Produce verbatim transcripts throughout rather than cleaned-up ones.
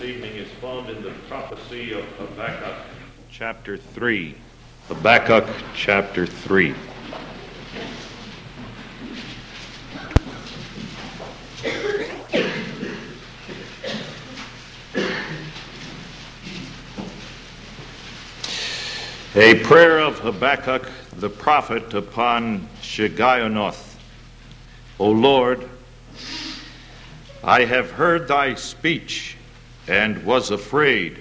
evening is found in the prophecy of Habakkuk, chapter three. Habakkuk, chapter three. A prayer of Habakkuk the prophet upon Shigionoth. O Lord, I have heard thy speech and was afraid.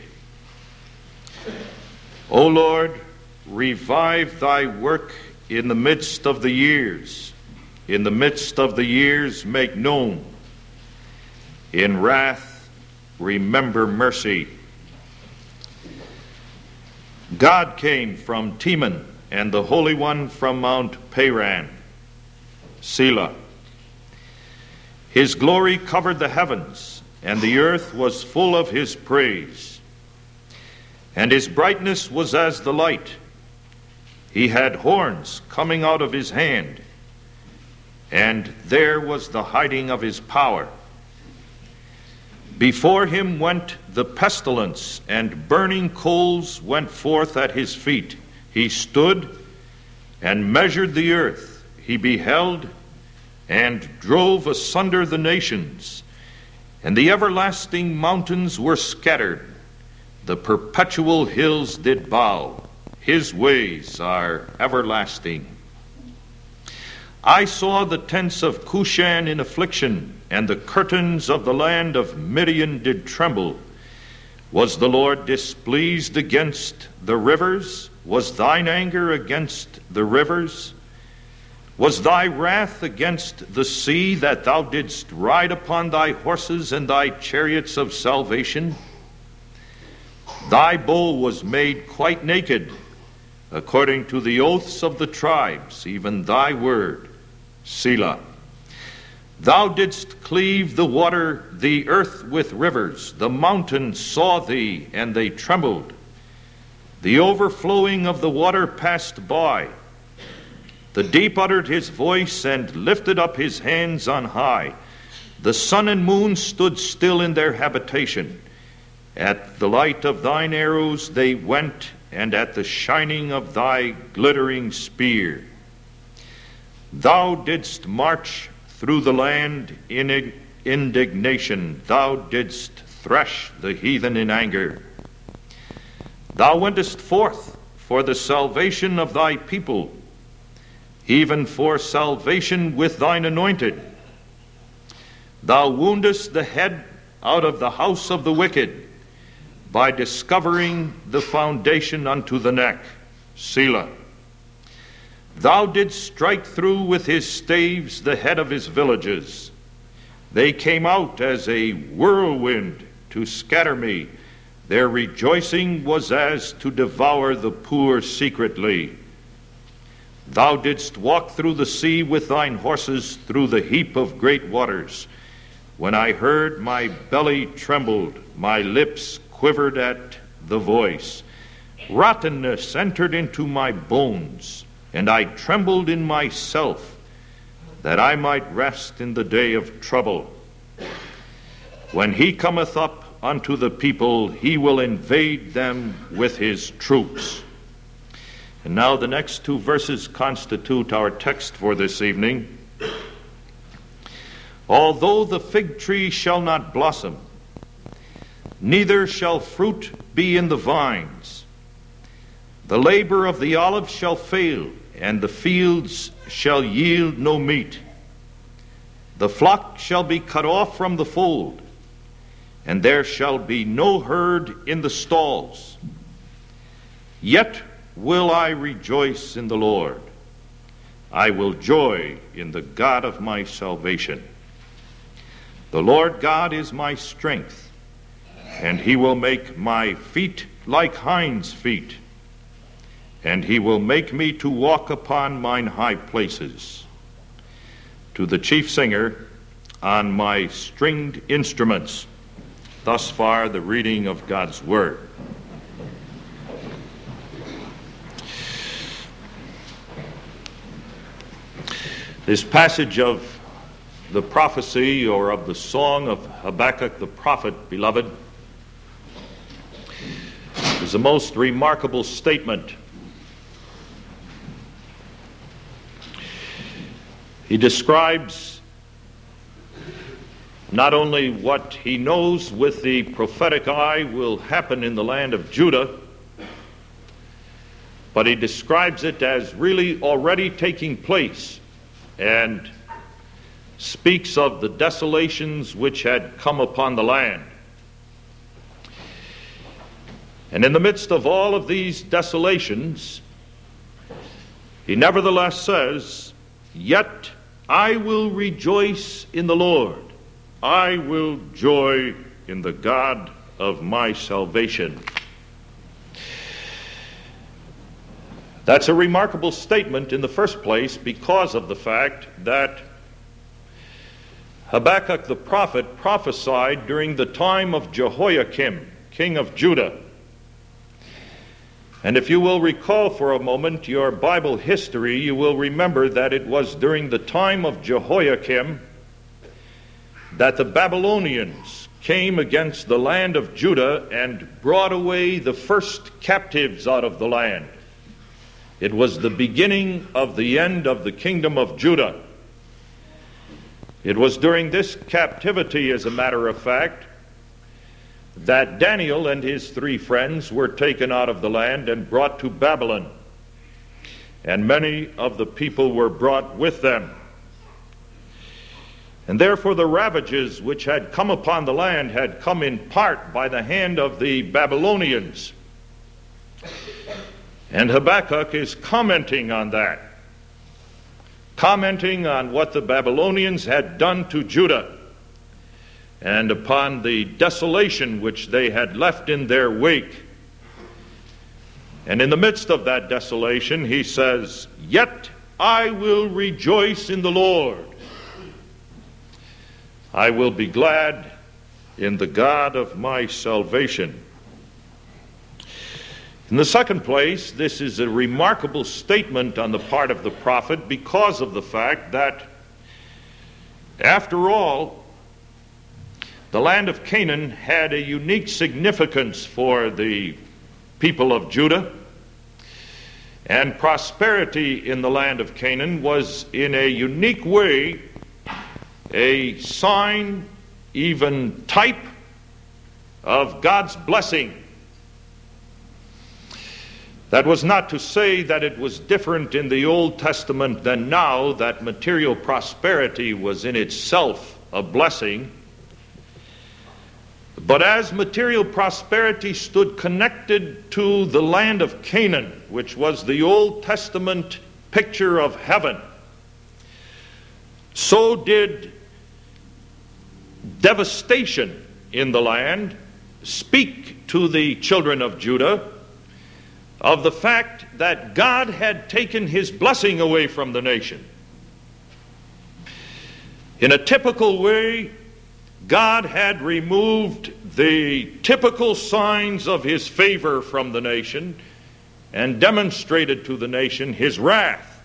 O Lord, revive thy work in the midst of the years. In the midst of the years make known. In wrath remember mercy. God came from Teman, and the Holy One from Mount Paran. Selah. His glory covered the heavens, and the earth was full of his praise. And his brightness was as the light. He had horns coming out of his hand, and there was the hiding of his power. Before him went the pestilence, and burning coals went forth at his feet. He stood and measured the earth. He beheld and drove asunder the nations, and the everlasting mountains were scattered. The perpetual hills did bow. His ways are everlasting. I saw the tents of Cushan in affliction, and the curtains of the land of Midian did tremble. Was the Lord displeased against the rivers? Was thine anger against the rivers? Was thy wrath against the sea, that thou didst ride upon thy horses and thy chariots of salvation? Thy bow was made quite naked, according to the oaths of the tribes, even thy word. Selah. Thou didst cleave the water, the earth with rivers. The mountains saw thee, and they trembled. The overflowing of the water passed by. The deep uttered his voice and lifted up his hands on high. The sun and moon stood still in their habitation. At the light of thine arrows they went, and at the shining of thy glittering spear. Thou didst march through the land in indignation. Thou didst thresh the heathen in anger. Thou wentest forth for the salvation of thy people, even for salvation with thine anointed. Thou woundest the head out of the house of the wicked, by discovering the foundation unto the neck. Selah. Thou didst strike through with his staves the head of his villages. They came out as a whirlwind to scatter me. Their rejoicing was as to devour the poor secretly. Thou didst walk through the sea with thine horses, through the heap of great waters. When I heard, my belly trembled, my lips quivered at the voice. Rottenness entered into my bones, and I trembled in myself, that I might rest in the day of trouble. When he cometh up unto the people, he will invade them with his troops. And now the next two verses constitute our text for this evening. Although the fig tree shall not blossom, neither shall fruit be in the vines, the labor of the olive shall fail, and the fields shall yield no meat. The flock shall be cut off from the fold, and there shall be no herd in the stalls. Yet will I rejoice in the Lord. I will joy in the God of my salvation. The Lord God is my strength, and he will make my feet like hinds' feet, and he will make me to walk upon mine high places. To the chief singer on my stringed instruments. Thus far the reading of God's word. This passage of the prophecy or of the song of Habakkuk the prophet, beloved, is a most remarkable statement. He describes not only what he knows with the prophetic eye will happen in the land of Judah, but he describes it as really already taking place, and speaks of the desolations which had come upon the land. And in the midst of all of these desolations, he nevertheless says, "Yet I will rejoice in the Lord. I will joy in the God of my salvation." That's a remarkable statement in the first place because of the fact that Habakkuk the prophet prophesied during the time of Jehoiakim, king of Judah. And if you will recall for a moment your Bible history, you will remember that it was during the time of Jehoiakim that the Babylonians came against the land of Judah and brought away the first captives out of the land. It was the beginning of the end of the kingdom of Judah. It was during this captivity, as a matter of fact, that Daniel and his three friends were taken out of the land and brought to Babylon. And many of the people were brought with them. And therefore the ravages which had come upon the land had come in part by the hand of the Babylonians. And Habakkuk is commenting on that, commenting on what the Babylonians had done to Judah and upon the desolation which they had left in their wake. And in the midst of that desolation, he says, "Yet I will rejoice in the Lord. I will be glad in the God of my salvation." In the second place, this is a remarkable statement on the part of the prophet because of the fact that, after all, the land of Canaan had a unique significance for the people of Judah, and prosperity in the land of Canaan was in a unique way a sign, even type, of God's blessing. That was not to say that it was different in the Old Testament than now, that material prosperity was in itself a blessing. But as material prosperity stood connected to the land of Canaan, which was the Old Testament picture of heaven, so did devastation in the land speak to the children of Judah of the fact that God had taken his blessing away from the nation. In a typical way, God had removed the typical signs of his favor from the nation and demonstrated to the nation his wrath.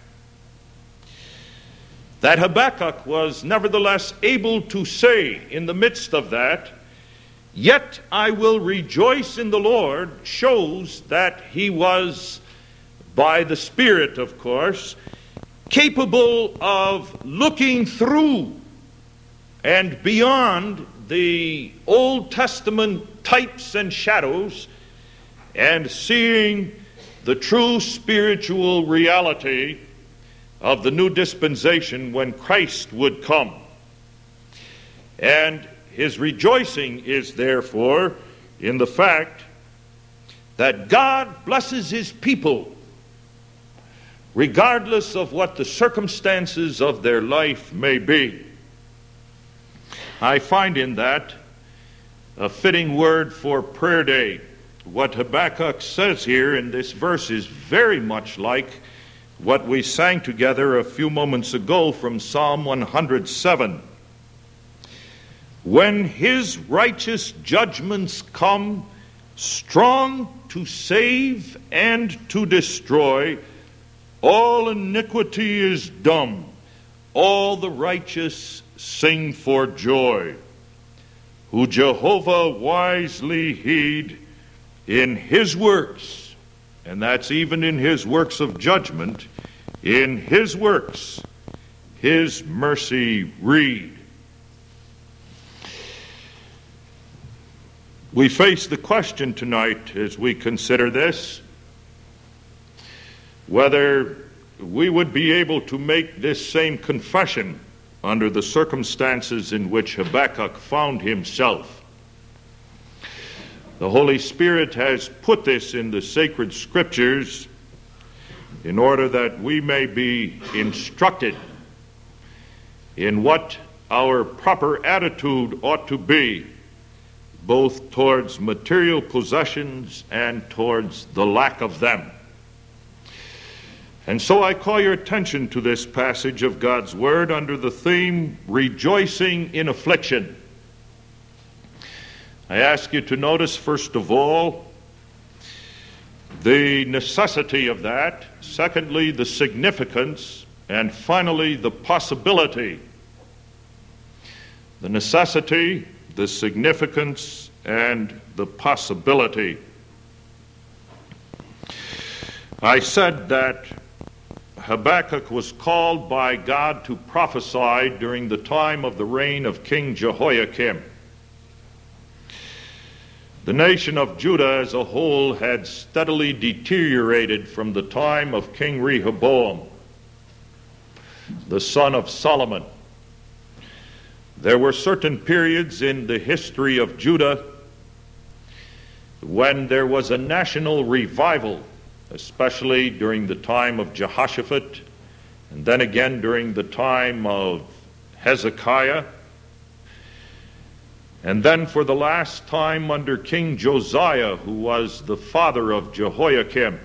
That Habakkuk was nevertheless able to say in the midst of that, "Yet I will rejoice in the Lord," shows that he was, by the Spirit of course, capable of looking through and beyond the Old Testament types and shadows and seeing the true spiritual reality of the new dispensation when Christ would come. And his rejoicing is therefore in the fact that God blesses his people regardless of what the circumstances of their life may be. I find in that a fitting word for prayer day. What Habakkuk says here in this verse is very much like what we sang together a few moments ago from Psalm one hundred seven. When his righteous judgments come, strong to save and to destroy, all iniquity is dumb, all the righteous sing for joy. Who Jehovah wisely heed, in his works, and that's even in his works of judgment, in his works, his mercy read. We face the question tonight as we consider this, whether we would be able to make this same confession under the circumstances in which Habakkuk found himself. The Holy Spirit has put this in the sacred scriptures in order that we may be instructed in what our proper attitude ought to be, both towards material possessions and towards the lack of them. And so I call your attention to this passage of God's Word under the theme, Rejoicing in Affliction. I ask you to notice, first of all, the necessity of that, secondly, the significance, and finally, the possibility. The necessity, the significance, and the possibility. I said that Habakkuk was called by God to prophesy during the time of the reign of King Jehoiakim. The nation of Judah as a whole had steadily deteriorated from the time of King Rehoboam, the son of Solomon. There were certain periods in the history of Judah when there was a national revival, especially during the time of Jehoshaphat, and then again during the time of Hezekiah, and then for the last time under King Josiah, who was the father of Jehoiakim.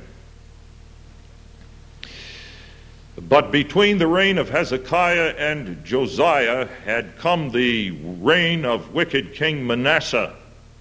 But between the reign of Hezekiah and Josiah had come the reign of wicked King Manasseh.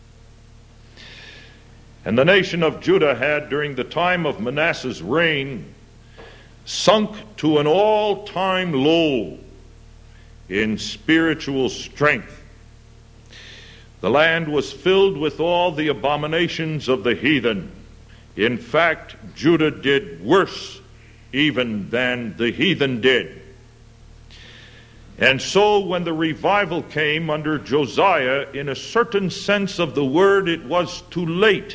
And the nation of Judah had, during the time of Manasseh's reign, sunk to an all-time low in spiritual strength. The land was filled with all the abominations of the heathen. In fact, Judah did worse even than the heathen did. And so when the revival came under Josiah, in a certain sense of the word, it was too late.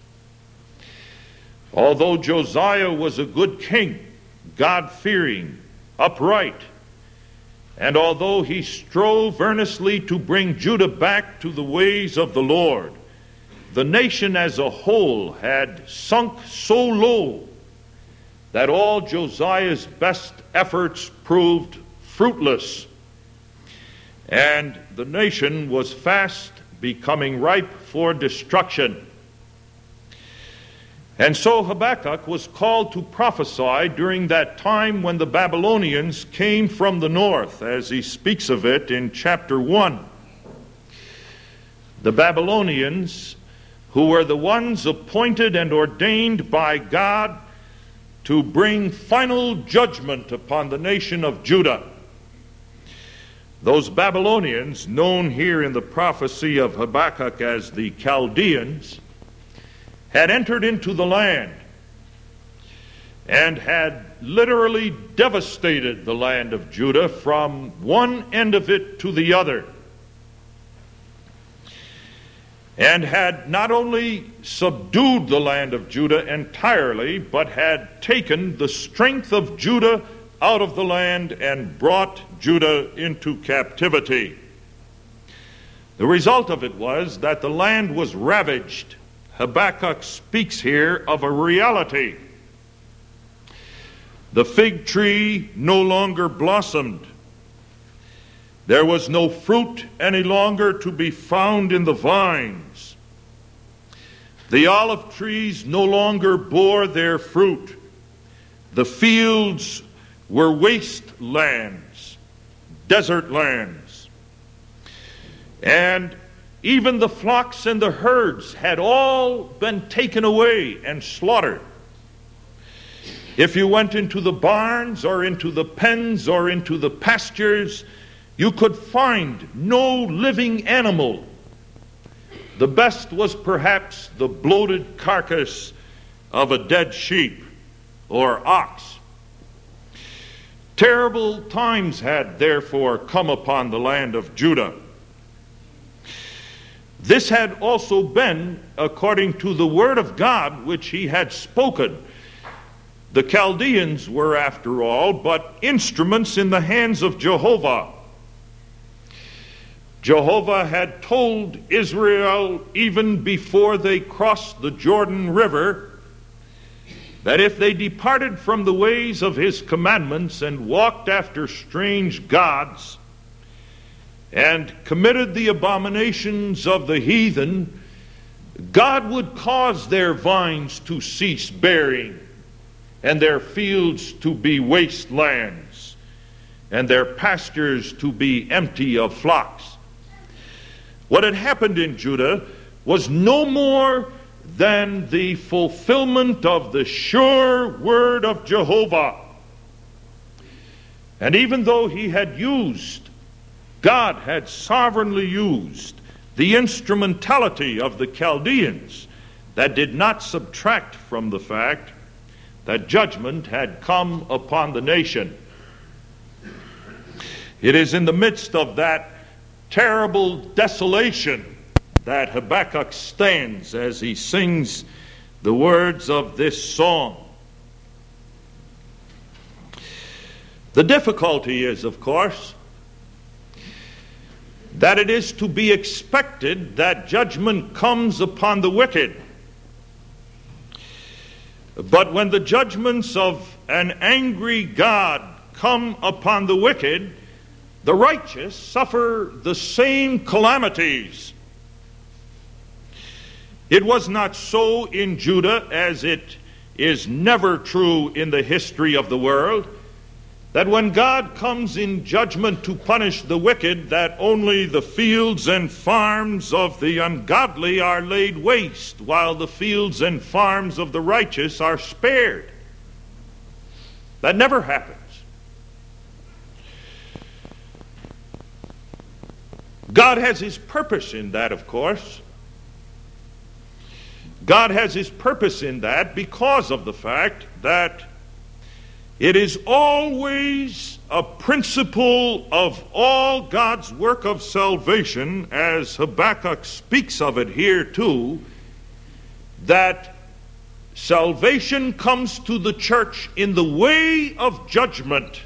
Although Josiah was a good king, God-fearing, upright, and although he strove earnestly to bring Judah back to the ways of the Lord, the nation as a whole had sunk so low that all Josiah's best efforts proved fruitless, and the nation was fast becoming ripe for destruction. And so Habakkuk was called to prophesy during that time when the Babylonians came from the north, as he speaks of it in chapter one. The Babylonians, who were the ones appointed and ordained by God to bring final judgment upon the nation of Judah. Those Babylonians, known here in the prophecy of Habakkuk as the Chaldeans, had entered into the land and had literally devastated the land of Judah from one end of it to the other, and had not only subdued the land of Judah entirely, but had taken the strength of Judah out of the land and brought Judah into captivity. The result of it was that the land was ravaged. Habakkuk speaks here of a reality. The fig tree no longer blossomed. There was no fruit any longer to be found in the vines. The olive trees no longer bore their fruit. The fields were wastelands, desert lands. And even the flocks and the herds had all been taken away and slaughtered. If you went into the barns or into the pens or into the pastures, you could find no living animal. The best was perhaps the bloated carcass of a dead sheep or ox. Terrible times had therefore come upon the land of Judah. This had also been according to the word of God which he had spoken. The Chaldeans were, after all, but instruments in the hands of Jehovah. Jehovah had told Israel even before they crossed the Jordan River that if they departed from the ways of his commandments and walked after strange gods and committed the abominations of the heathen, God would cause their vines to cease bearing and their fields to be wastelands and their pastures to be empty of flocks. What had happened in Judah was no more than the fulfillment of the sure word of Jehovah. And even though he had used, God had sovereignly used the instrumentality of the Chaldeans, that did not subtract from the fact that judgment had come upon the nation. It is in the midst of that terrible desolation that Habakkuk stands as he sings the words of this song. The difficulty is, of course, that it is to be expected that judgment comes upon the wicked. But when the judgments of an angry God come upon the wicked, the righteous suffer the same calamities. It was not so in Judah, as it is never true in the history of the world, that when God comes in judgment to punish the wicked, that only the fields and farms of the ungodly are laid waste, while the fields and farms of the righteous are spared. That never happens. God has his purpose in that, of course. God has his purpose in that because of the fact that it is always a principle of all God's work of salvation, as Habakkuk speaks of it here too, that salvation comes to the church in the way of judgment.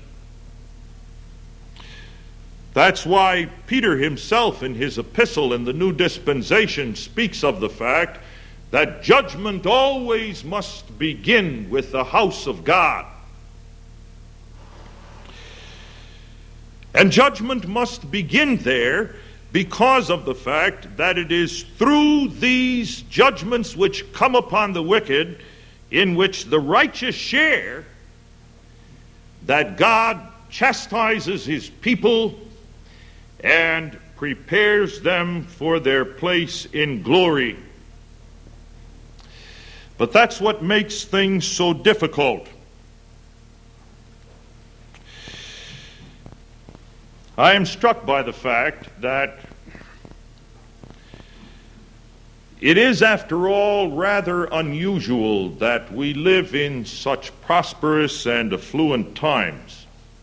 That's why Peter himself in his epistle in the New Dispensation speaks of the fact that judgment always must begin with the house of God. And judgment must begin there because of the fact that it is through these judgments which come upon the wicked, in which the righteous share, that God chastises his people and prepares them for their place in glory. But that's what makes things so difficult. I am struck by the fact that it is, after all, rather unusual that we live in such prosperous and affluent times.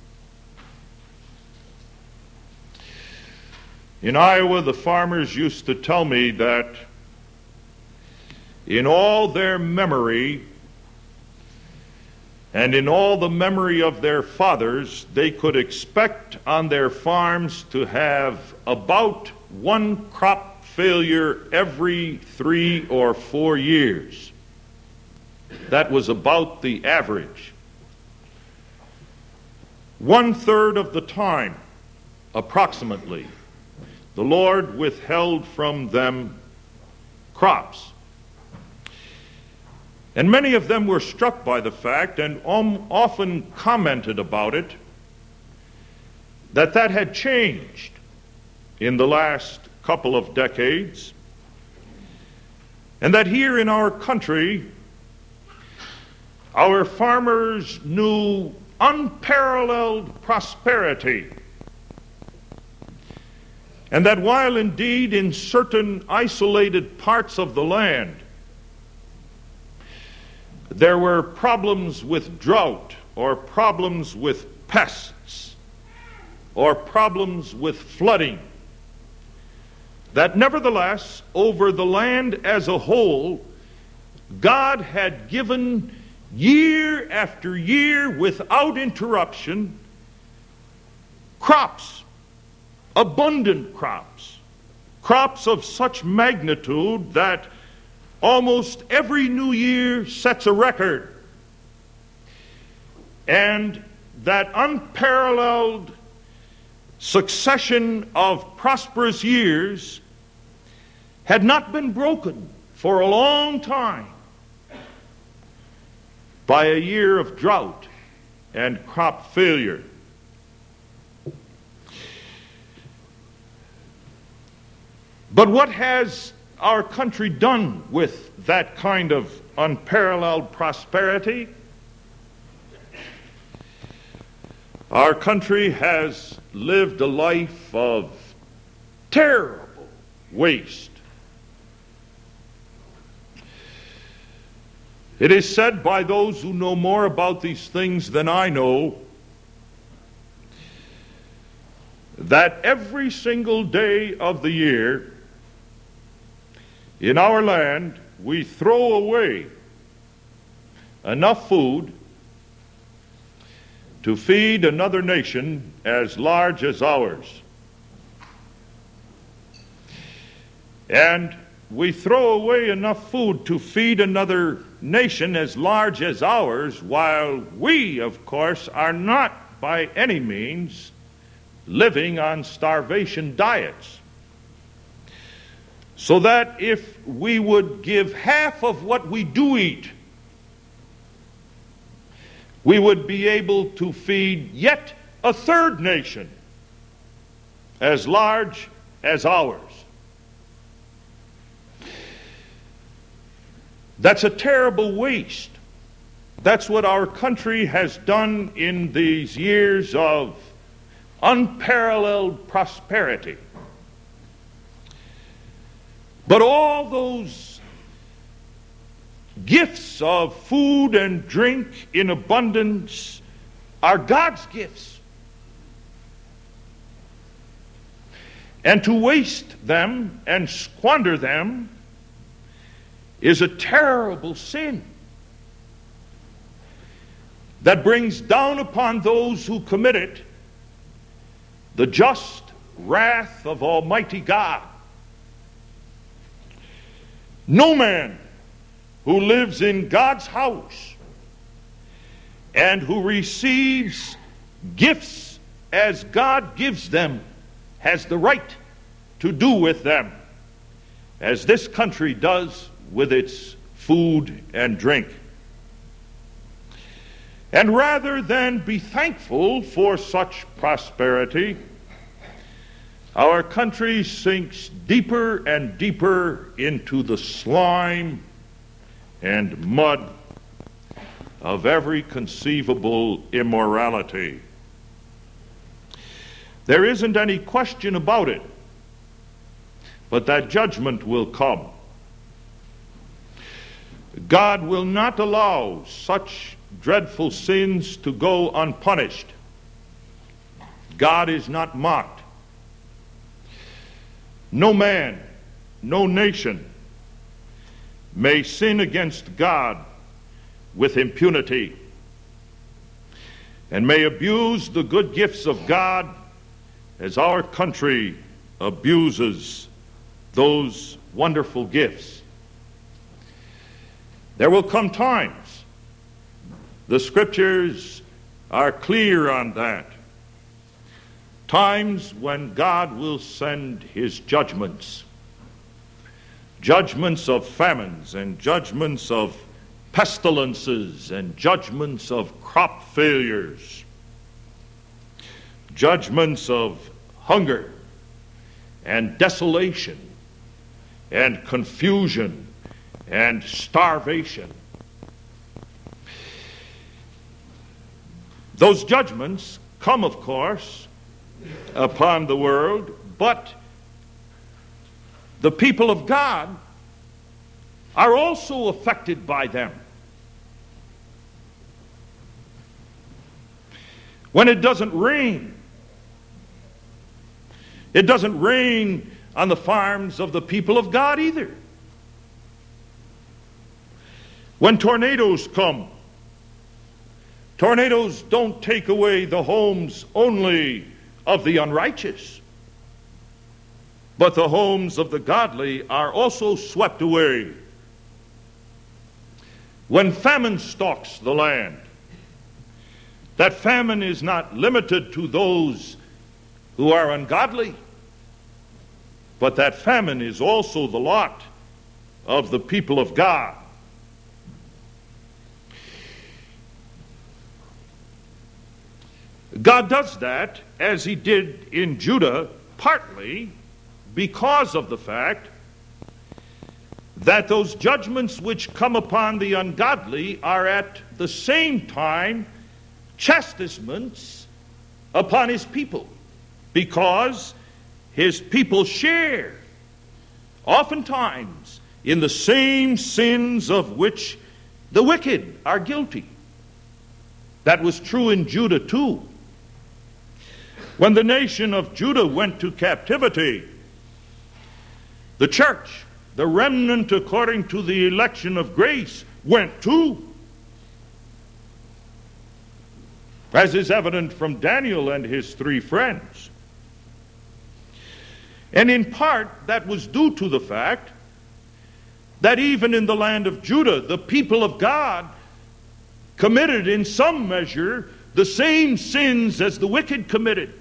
In Iowa, the farmers used to tell me that in all their memory and in all the memory of their fathers, they could expect on their farms to have about one crop failure every three or four years. That was about the average. One third of the time, approximately, the Lord withheld from them crops. And many of them were struck by the fact, and often commented about it, that that had changed in the last couple of decades, and that here in our country, our farmers knew unparalleled prosperity. And that while indeed in certain isolated parts of the land there were problems with drought, or problems with pests, or problems with flooding, that nevertheless, over the land as a whole, God had given year after year without interruption crops, abundant crops, crops of such magnitude that almost every new year sets a record, and that unparalleled succession of prosperous years had not been broken for a long time by a year of drought and crop failure. But what has our country done with that kind of unparalleled prosperity? Our country has lived a life of terrible waste. It is said by those who know more about these things than I know that every single day of the year in our land we throw away enough food to feed another nation as large as ours. And we throw away enough food to feed another nation as large as ours, while we, of course, are not by any means living on starvation diets. So that if we would give half of what we do eat, we would be able to feed yet a third nation as large as ours. That's a terrible waste. That's what our country has done in these years of unparalleled prosperity. But all those gifts of food and drink in abundance are God's gifts. And to waste them and squander them is a terrible sin that brings down upon those who commit it the just wrath of Almighty God. No man who lives in God's house and who receives gifts as God gives them has the right to do with them as this country does with its food and drink. And rather than be thankful for such prosperity, our country sinks deeper and deeper into the slime and mud of every conceivable immorality. There isn't any question about it, but that judgment will come. God will not allow such dreadful sins to go unpunished. God is not mocked. No man, no nation may sin against God with impunity and may abuse the good gifts of God as our country abuses those wonderful gifts. There will come times, the scriptures are clear on that, times when God will send his judgments, judgments of famines and judgments of pestilences and judgments of crop failures, judgments of hunger and desolation and confusion and starvation. Those judgments come, of course, upon the world, but the people of God are also affected by them. When it doesn't rain, it doesn't rain on the farms of the people of God either. When tornadoes come, tornadoes don't take away the homes only of the unrighteous, but the homes of the godly are also swept away. When famine stalks the land, that famine is not limited to those who are ungodly, but that famine is also the lot of the people of God. God does that, as he did in Judah, partly because of the fact that those judgments which come upon the ungodly are at the same time chastisements upon his people, because his people share oftentimes in the same sins of which the wicked are guilty. That was true in Judah too. When the nation of Judah went to captivity, the church, the remnant according to the election of grace, went too. As is evident from Daniel and his three friends. And in part, that was due to the fact that even in the land of Judah, the people of God committed in some measure the same sins as the wicked committed.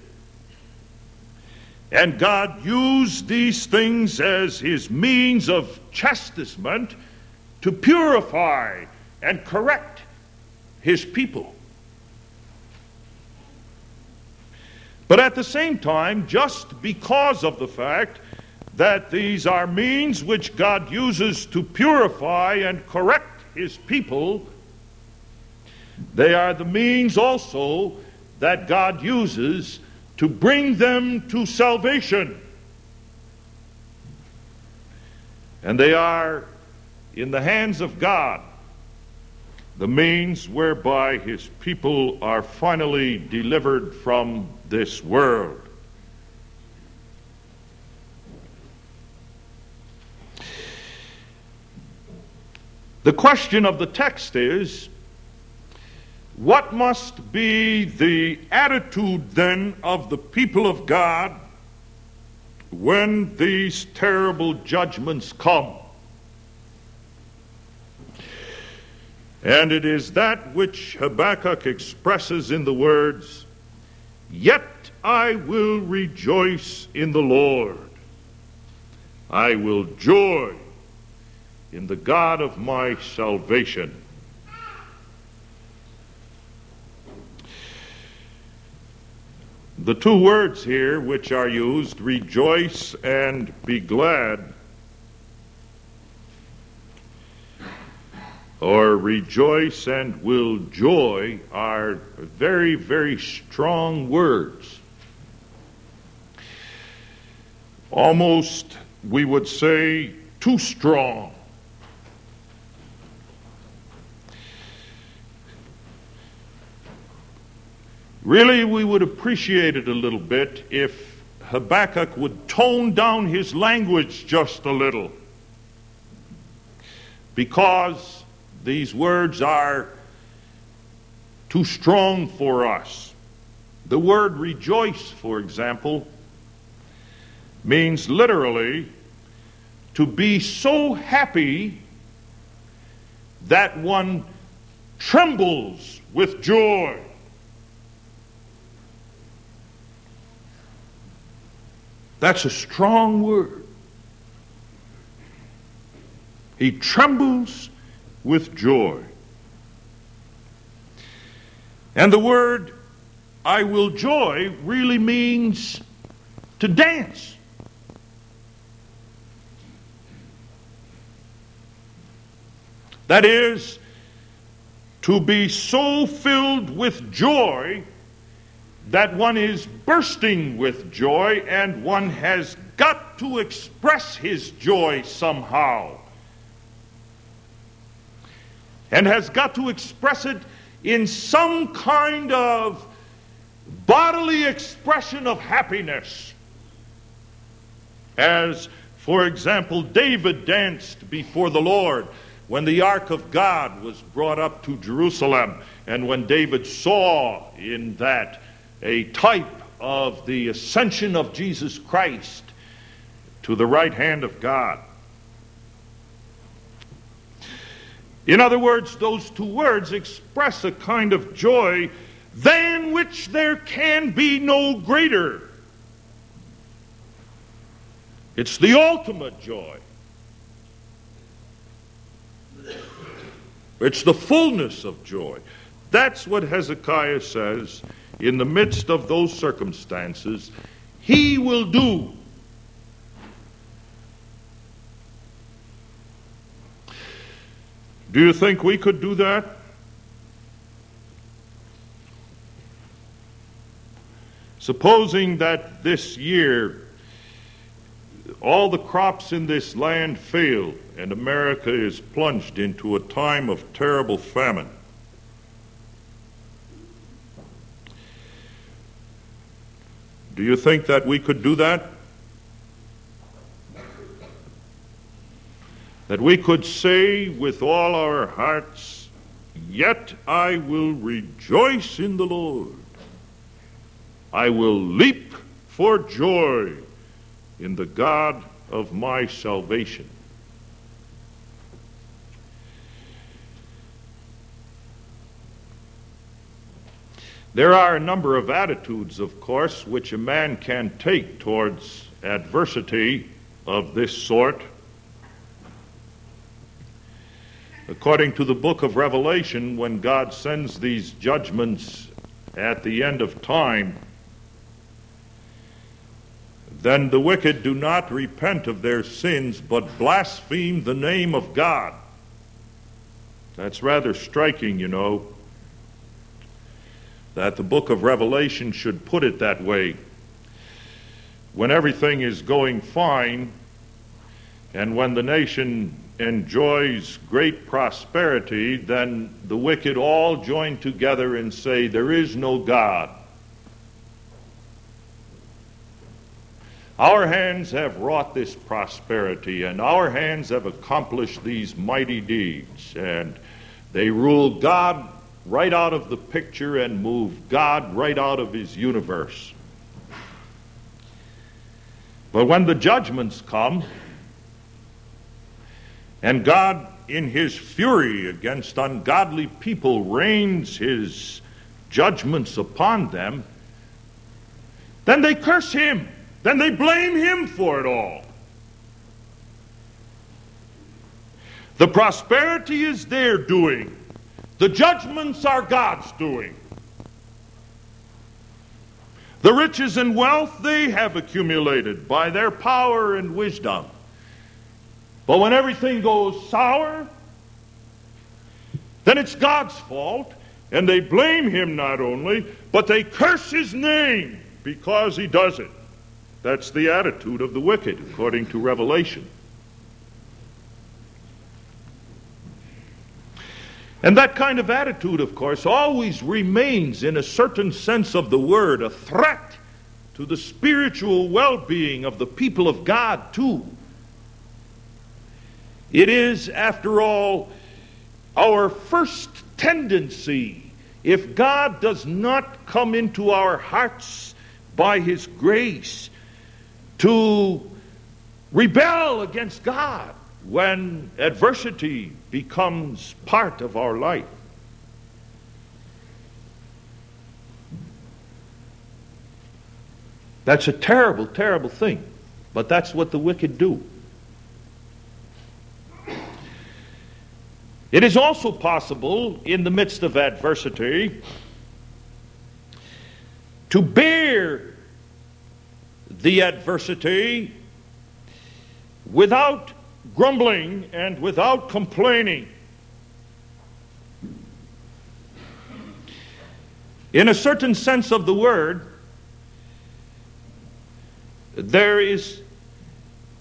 And God used these things as his means of chastisement to purify and correct his people. But at the same time, just because of the fact that these are means which God uses to purify and correct his people, they are the means also that God uses to bring them to salvation. And they are, in the hands of God, the means whereby his people are finally delivered from this world. The question of the text is, what must be the attitude then of the people of God when these terrible judgments come? And it is that which Habakkuk expresses in the words, "Yet I will rejoice in the Lord. I will joy in the God of my salvation." The two words here which are used, rejoice and be glad, or rejoice and will joy, are very, very strong words. Almost, we would say, too strong. Really, we would appreciate it a little bit if Habakkuk would tone down his language just a little, because these words are too strong for us. The word rejoice, for example, means literally to be so happy that one trembles with joy. That's a strong word. He trembles with joy. And the word I will joy really means to dance. That is, to be so filled with joy that one is bursting with joy and one has got to express his joy somehow, and has got to express it in some kind of bodily expression of happiness. As, for example, David danced before the Lord when the ark of God was brought up to Jerusalem, and when David saw in that a type of the ascension of Jesus Christ to the right hand of God. In other words, those two words express a kind of joy than which there can be no greater. It's the ultimate joy. It's the fullness of joy. That's what Hezekiah says in the midst of those circumstances he will do. Do you think we could do that? Supposing that this year all the crops in this land fail and America is plunged into a time of terrible famine. Do you think that we could do that? That we could say with all our hearts, "Yet I will rejoice in the Lord. I will leap for joy in the God of my salvation." There are a number of attitudes, of course, which a man can take towards adversity of this sort. According to the book of Revelation, when God sends these judgments at the end of time, then the wicked do not repent of their sins, but blaspheme the name of God. That's rather striking, you know, that the book of Revelation should put it that way. When everything is going fine, and when the nation enjoys great prosperity, then the wicked all join together and say, "There is no God. Our hands have wrought this prosperity, and our hands have accomplished these mighty deeds." And they rule God right out of the picture and move God right out of his universe. But when the judgments come, and God in his fury against ungodly people rains his judgments upon them, then they curse him. Then they blame him for it all. The prosperity is their doing. The judgments are God's doing. The riches and wealth they have accumulated by their power and wisdom. But when everything goes sour, then it's God's fault, and they blame him not only, but they curse his name because he does it. That's the attitude of the wicked, according to Revelation. And that kind of attitude, of course, always remains, in a certain sense of the word, a threat to the spiritual well-being of the people of God, too. It is, after all, our first tendency, if God does not come into our hearts by his grace, to rebel against God when adversity becomes part of our life. That's a terrible, terrible thing, but that's what the wicked do. It is also possible, in the midst of adversity, to bear the adversity without grumbling and without complaining. In a certain sense of the word, there is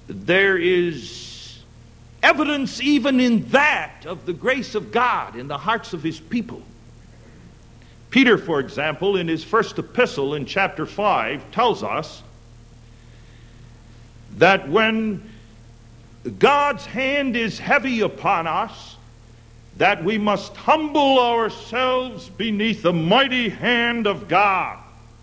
there is evidence even in that of the grace of God in the hearts of his people. Peter, for example, in his first epistle in chapter five, tells us that when God's hand is heavy upon us, that we must humble ourselves beneath the mighty hand of God,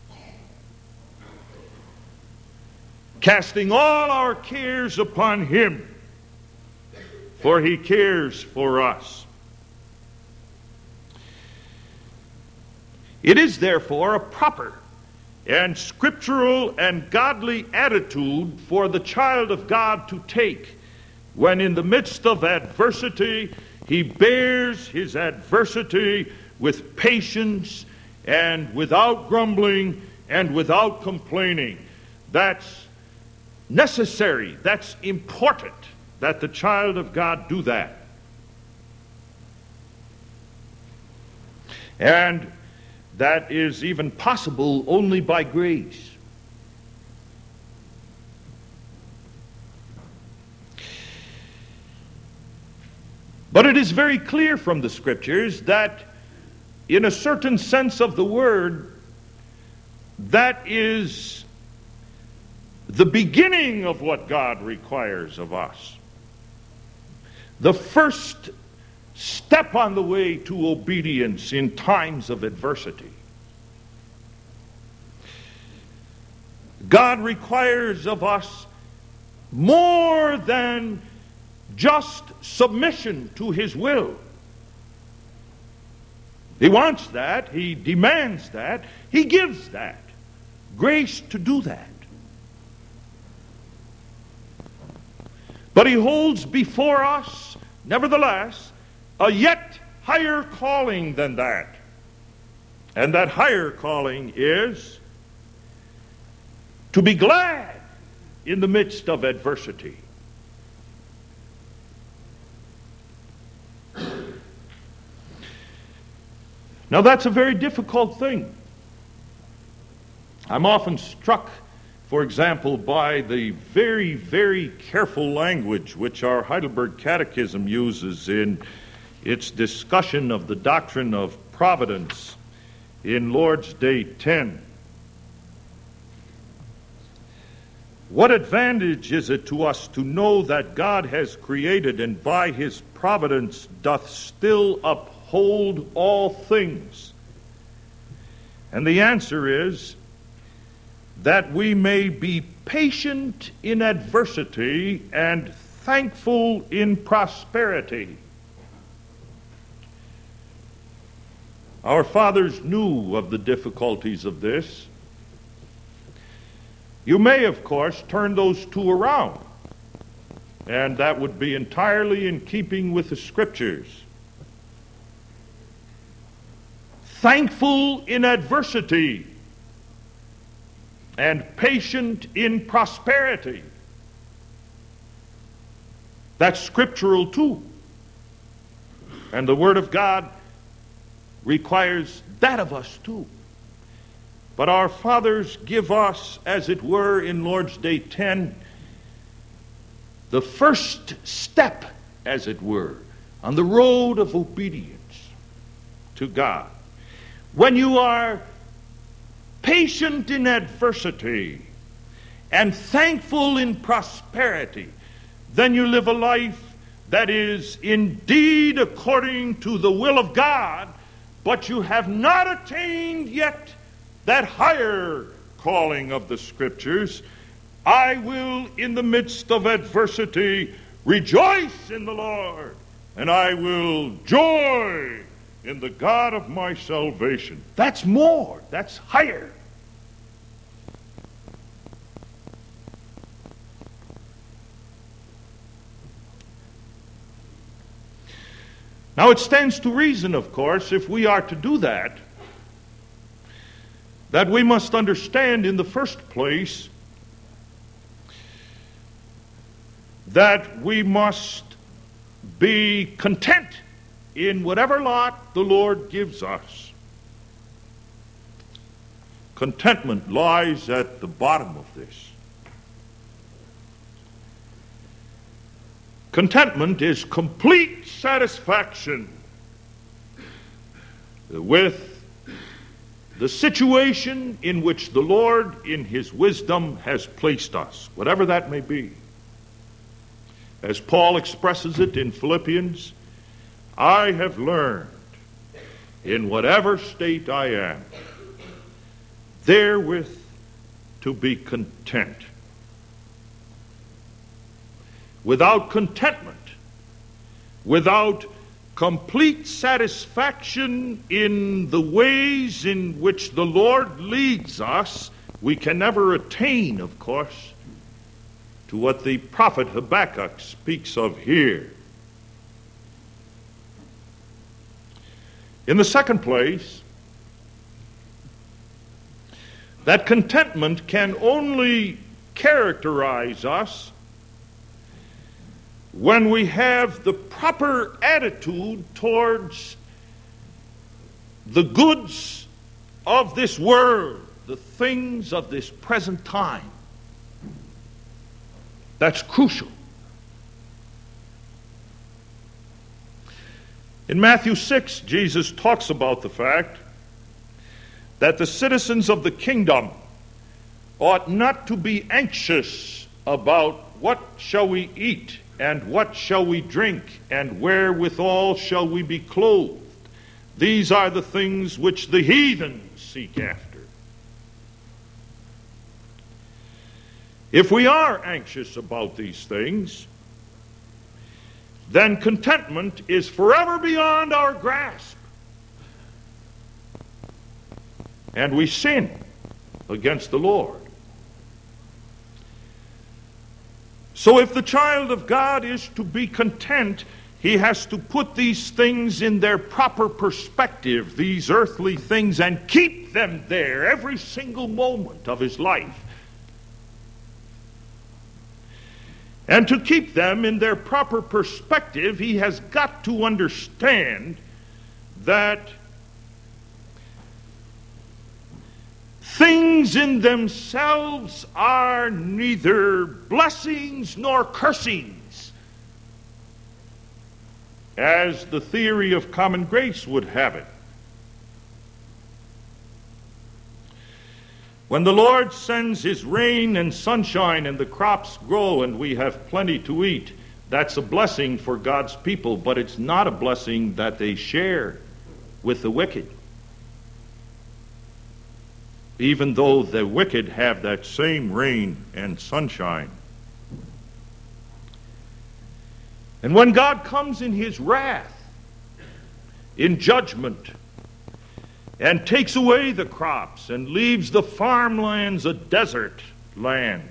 casting all our cares upon him, for he cares for us. It is therefore a proper and scriptural and godly attitude for the child of God to take when in the midst of adversity he bears his adversity with patience and without grumbling and without complaining. That's necessary, that's important that the child of God do that. And that is even possible only by grace. But it is very clear from the Scriptures that in a certain sense of the word, that is the beginning of what God requires of us. The first step on the way to obedience in times of adversity. God requires of us more than just submission to his will. He wants that, he demands that, he gives that. Grace to do that. But he holds before us, nevertheless, a yet higher calling than that. And that higher calling is to be glad in the midst of adversity. Now that's a very difficult thing. I'm often struck, for example, by the very, very careful language which our Heidelberg Catechism uses in its discussion of the doctrine of providence in Lord's Day ten. What advantage is it to us to know that God has created and by his providence doth still uphold all things? And the answer is that we may be patient in adversity and thankful in prosperity. Our fathers knew of the difficulties of this. You may, of course, turn those two around, and that would be entirely in keeping with the Scriptures. Thankful in adversity and patient in prosperity. That's scriptural too. And the Word of God requires that of us too. But our fathers give us, as it were, in Lord's Day ten, the first step, as it were, on the road of obedience to God. When you are patient in adversity and thankful in prosperity, then you live a life that is indeed according to the will of God, but you have not attained yet that higher calling of the Scriptures. I will, in the midst of adversity, rejoice in the Lord, and I will joy in the God of my salvation. That's more. That's higher. Now it stands to reason, of course, if we are to do that, that we must understand in the first place that we must be content in whatever lot the Lord gives us. Contentment lies at the bottom of this. Contentment is complete satisfaction with the situation in which the Lord, in his wisdom, has placed us, whatever that may be. As Paul expresses it in Philippians, I have learned, in whatever state I am, therewith to be content. Without contentment, without complete satisfaction in the ways in which the Lord leads us, we can never attain, of course, to what the prophet Habakkuk speaks of here. In the second place, that contentment can only characterize us when we have the proper attitude towards the goods of this world, the things of this present time. That's crucial. In Matthew six, Jesus talks about the fact that the citizens of the kingdom ought not to be anxious about what shall we eat, and what shall we drink, and wherewithal shall we be clothed. These are the things which the heathen seek after. If we are anxious about these things, then contentment is forever beyond our grasp. And we sin against the Lord. So if the child of God is to be content, he has to put these things in their proper perspective, these earthly things, and keep them there every single moment of his life. And to keep them in their proper perspective, he has got to understand that things in themselves are neither blessings nor cursings, as the theory of common grace would have it. When the Lord sends his rain and sunshine and the crops grow and we have plenty to eat, that's a blessing for God's people, but it's not a blessing that they share with the wicked. Even though the wicked have that same rain and sunshine. And when God comes in his wrath, in judgment, and takes away the crops and leaves the farmlands a desert land,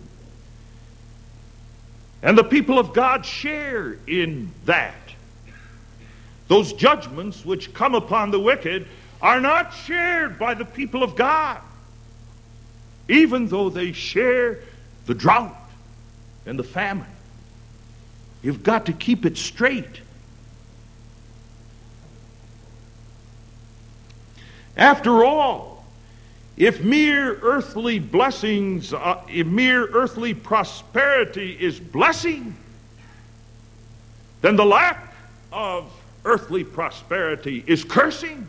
and the people of God share in that, those judgments which come upon the wicked are not shared by the people of God, even though they share the drought and the famine. You've got to keep it straight. After all, if mere earthly blessings, uh, if mere earthly prosperity is blessing, then the lack of earthly prosperity is cursing.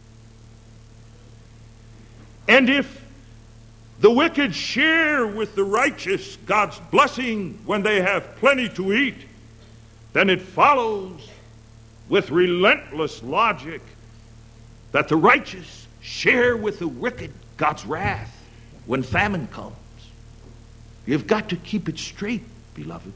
And if the wicked share with the righteous God's blessing when they have plenty to eat, then it follows with relentless logic that the righteous share with the wicked God's wrath when famine comes. You've got to keep it straight, beloved.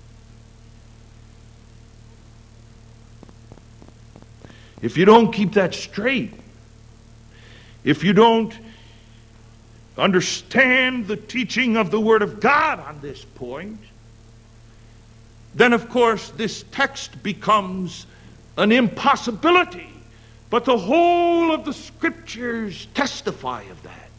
If you don't keep that straight, if you don't understand the teaching of the Word of God on this point, then of course this text becomes an impossibility. But the whole of the Scriptures testify of that.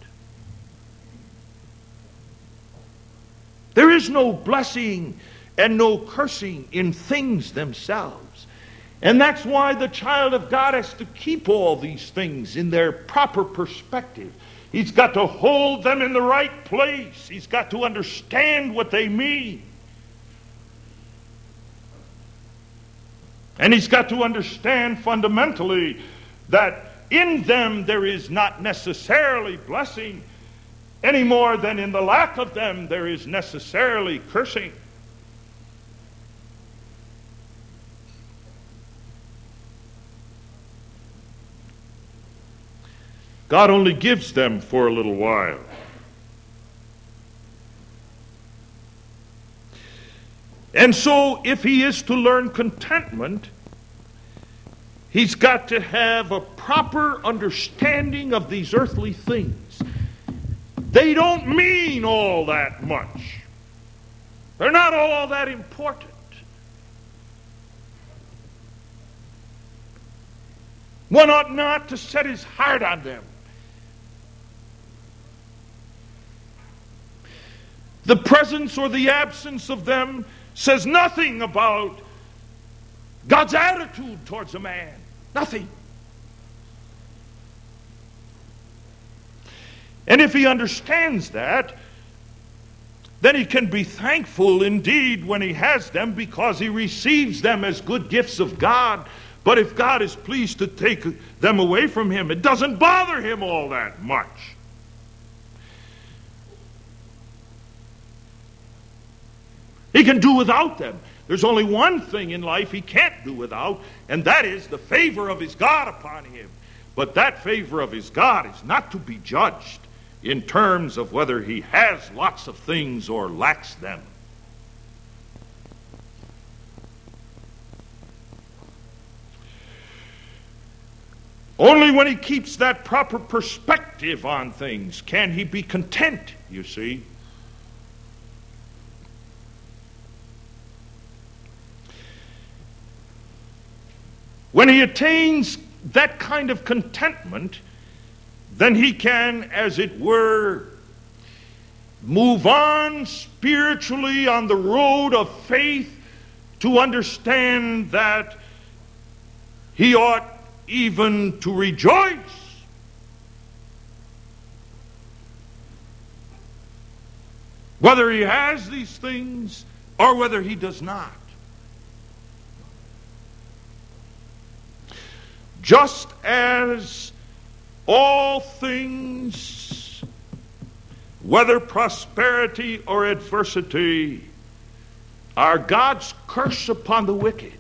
There is no blessing and no cursing in things themselves. And that's why the child of God has to keep all these things in their proper perspective. He's got to hold them in the right place. He's got to understand what they mean. And he's got to understand fundamentally that in them there is not necessarily blessing any more than in the lack of them there is necessarily cursing. God only gives them for a little while. And so if he is to learn contentment, he's got to have a proper understanding of these earthly things. They don't mean all that much. They're not all that important. One ought not to set his heart on them. The presence or the absence of them says nothing about God's attitude towards a man. Nothing. And if he understands that, then he can be thankful indeed when he has them, because he receives them as good gifts of God. But if God is pleased to take them away from him, it doesn't bother him all that much. He can do without them. There's only one thing in life he can't do without, and that is the favor of his God upon him. But that favor of his God is not to be judged in terms of whether he has lots of things or lacks them. Only when he keeps that proper perspective on things can he be content, you see. When he attains that kind of contentment, then he can, as it were, move on spiritually on the road of faith to understand that he ought even to rejoice. Whether he has these things or whether he does not. Just as all things, whether prosperity or adversity, are God's curse upon the wicked,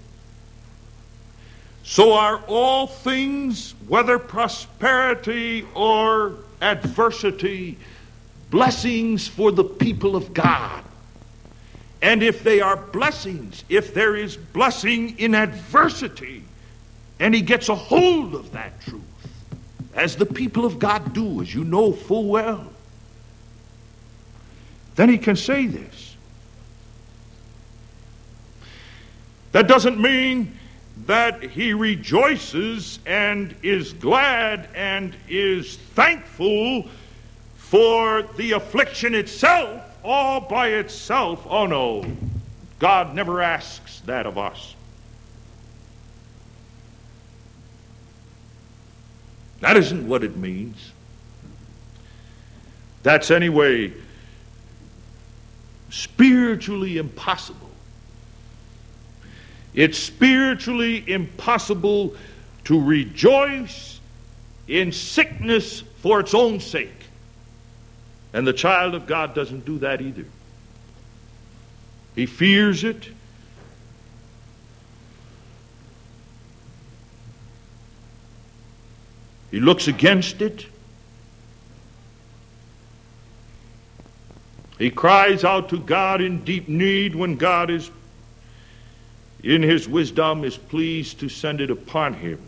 so are all things, whether prosperity or adversity, blessings for the people of God. And if they are blessings, if there is blessing in adversity, and he gets a hold of that truth, as the people of God do, as you know full well, then he can say this. That doesn't mean that he rejoices and is glad and is thankful for the affliction itself, all by itself. Oh no, God never asks that of us. That isn't what it means. That's anyway spiritually impossible. It's spiritually impossible to rejoice in sickness for its own sake. And the child of God doesn't do that either. He fears it. He looks against it. He cries out to God in deep need when God is, in his wisdom, is pleased to send it upon him.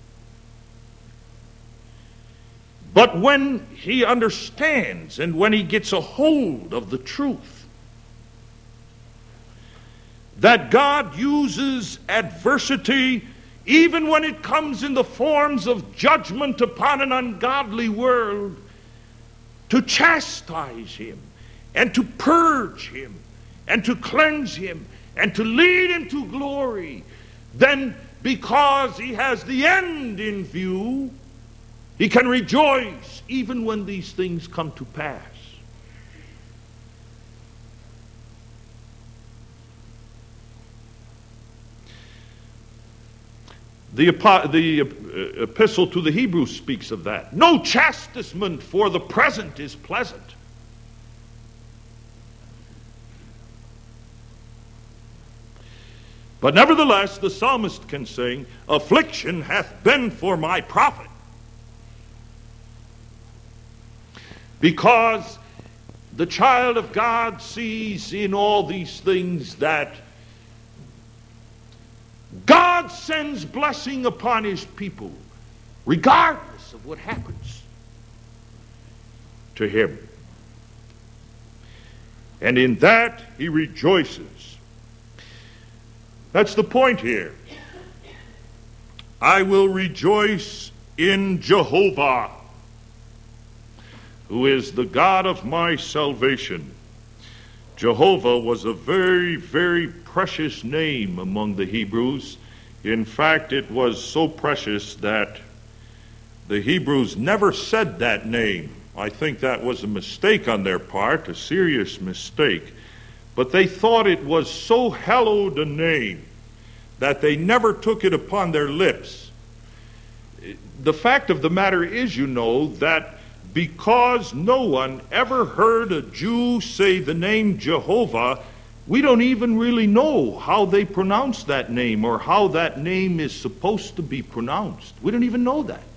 But when he understands and when he gets a hold of the truth that God uses adversity, even when it comes in the forms of judgment upon an ungodly world, to chastise him and to purge him and to cleanse him and to lead him to glory, then because he has the end in view, he can rejoice even when these things come to pass. The, the uh, epistle to the Hebrews speaks of that. No chastisement for the present is pleasant. But nevertheless, the psalmist can sing, affliction hath been for my profit. Because the child of God sees in all these things that God sends blessing upon his people, regardless of what happens to him. And in that he rejoices. That's the point here. I will rejoice in Jehovah, who is the God of my salvation. Jehovah was a very, very precious name among the Hebrews. In fact, it was so precious that the Hebrews never said that name. I think that was a mistake on their part, a serious mistake. But they thought it was so hallowed a name that they never took it upon their lips. The fact of the matter is, you know, that because no one ever heard a Jew say the name Jehovah, we don't even really know how they pronounce that name or how that name is supposed to be pronounced. We don't even know that.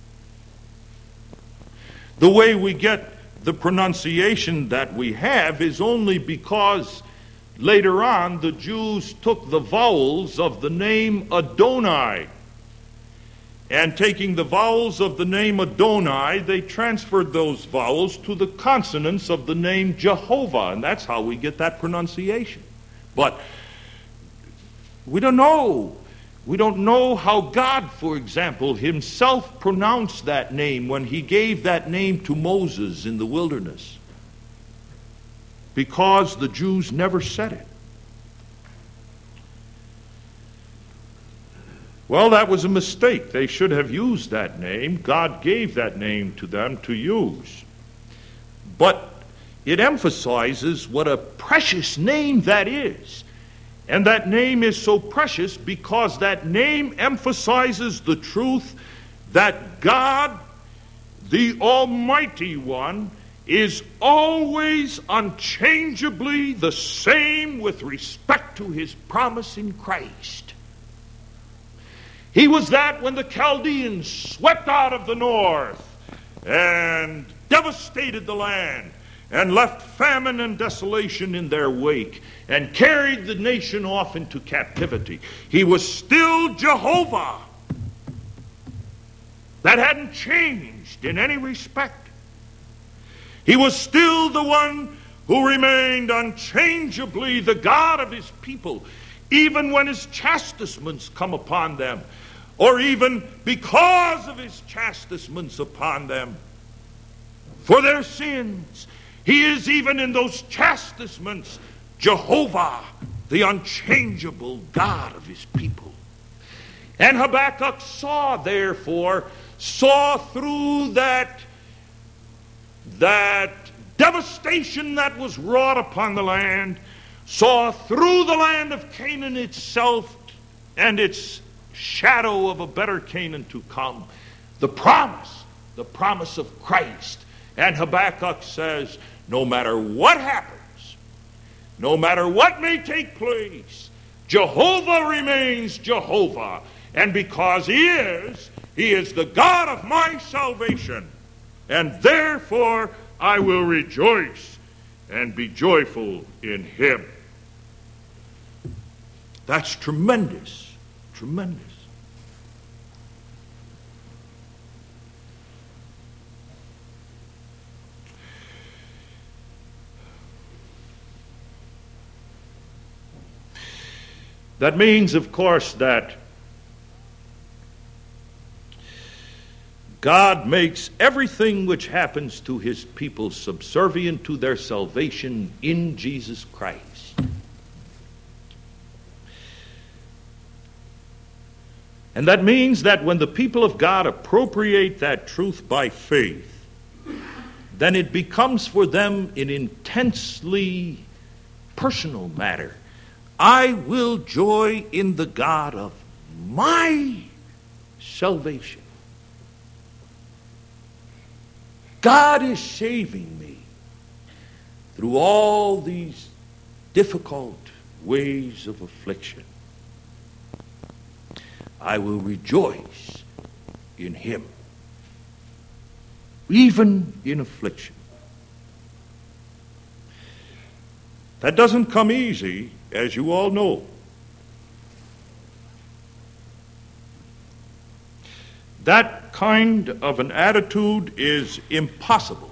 The way we get the pronunciation that we have is only because later on the Jews took the vowels of the name Adonai. And taking the vowels of the name Adonai, they transferred those vowels to the consonants of the name Jehovah. And that's how we get that pronunciation. But we don't know. We don't know how God, for example, himself pronounced that name when he gave that name to Moses in the wilderness. Because the Jews never said it. Well, that was a mistake. They should have used that name. God gave that name to them to use. But it emphasizes what a precious name that is. And that name is so precious because that name emphasizes the truth that God, the Almighty One, is always unchangeably the same with respect to his promise in Christ. He was that when the Chaldeans swept out of the north and devastated the land and left famine and desolation in their wake and carried the nation off into captivity. He was still Jehovah. That hadn't changed in any respect. He was still the one who remained unchangeably the God of his people, even when his chastisements come upon them, or even because of his chastisements upon them for their sins. He is even in those chastisements Jehovah, the unchangeable God of his people. And Habakkuk saw, therefore, saw through that, that devastation that was wrought upon the land, saw through the land of Canaan itself and its shadow of a better Canaan to come, the promise, the promise of Christ. And Habakkuk says, no matter what happens, no matter what may take place, Jehovah remains Jehovah. And because he is, he is the God of my salvation. And therefore I will rejoice and be joyful in him. That's tremendous. Tremendous. That means, of course, that God makes everything which happens to his people subservient to their salvation in Jesus Christ. And that means that when the people of God appropriate that truth by faith, then it becomes for them an intensely personal matter. I will joy in the God of my salvation. God is saving me through all these difficult ways of affliction. I will rejoice in him, even in affliction. That doesn't come easy, as you all know. That kind of an attitude is impossible.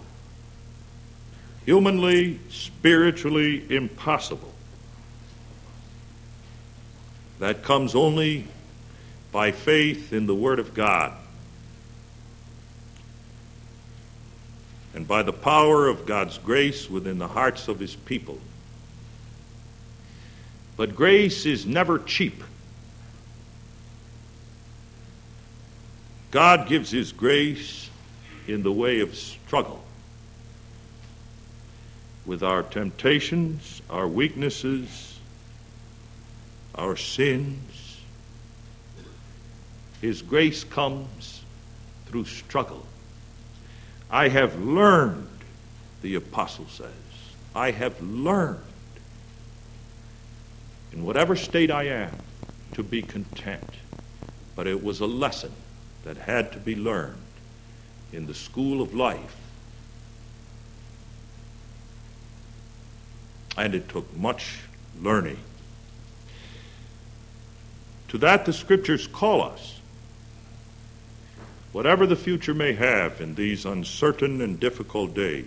Humanly, spiritually impossible. That comes only by faith in the Word of God and by the power of God's grace within the hearts of his people. But grace is never cheap. God gives his grace in the way of struggle with our temptations, our weaknesses, our sins. His grace comes through struggle. I have learned, the apostle says, I have learned in whatever state I am to be content. But it was a lesson that had to be learned in the school of life. And it took much learning. To that the scriptures call us. Whatever the future may have in these uncertain and difficult days.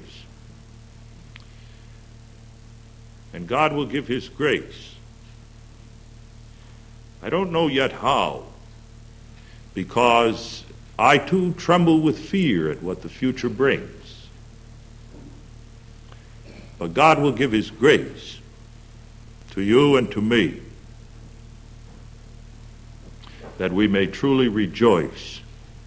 And God will give his grace. I don't know yet how, because I too tremble with fear at what the future brings. But God will give his grace to you and to me, that we may truly rejoice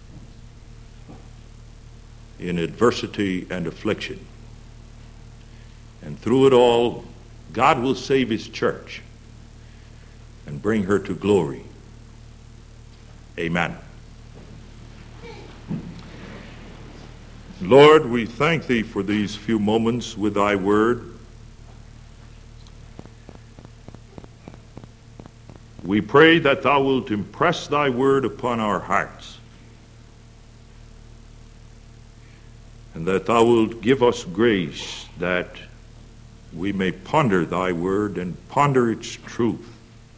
in adversity and affliction. And through it all, God will save his church and bring her to glory. Amen. Lord, we thank thee for these few moments with thy word. We pray that thou wilt impress thy word upon our hearts, and that thou wilt give us grace that we may ponder thy word and ponder its truth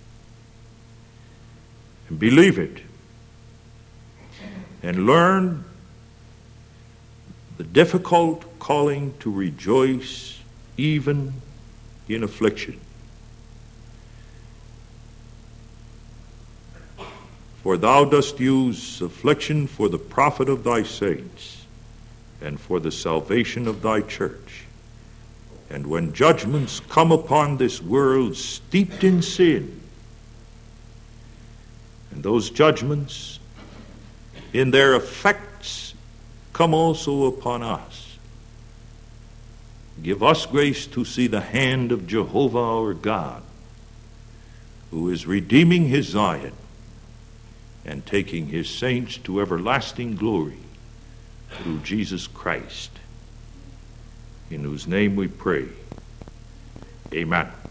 and believe it and learn the difficult calling to rejoice even in affliction. For thou dost use affliction for the profit of thy saints and for the salvation of thy church. And when judgments come upon this world steeped in sin, and those judgments in their effects come also upon us, give us grace to see the hand of Jehovah our God, who is redeeming his Zion and taking his saints to everlasting glory through Jesus Christ, in whose name we pray. Amen.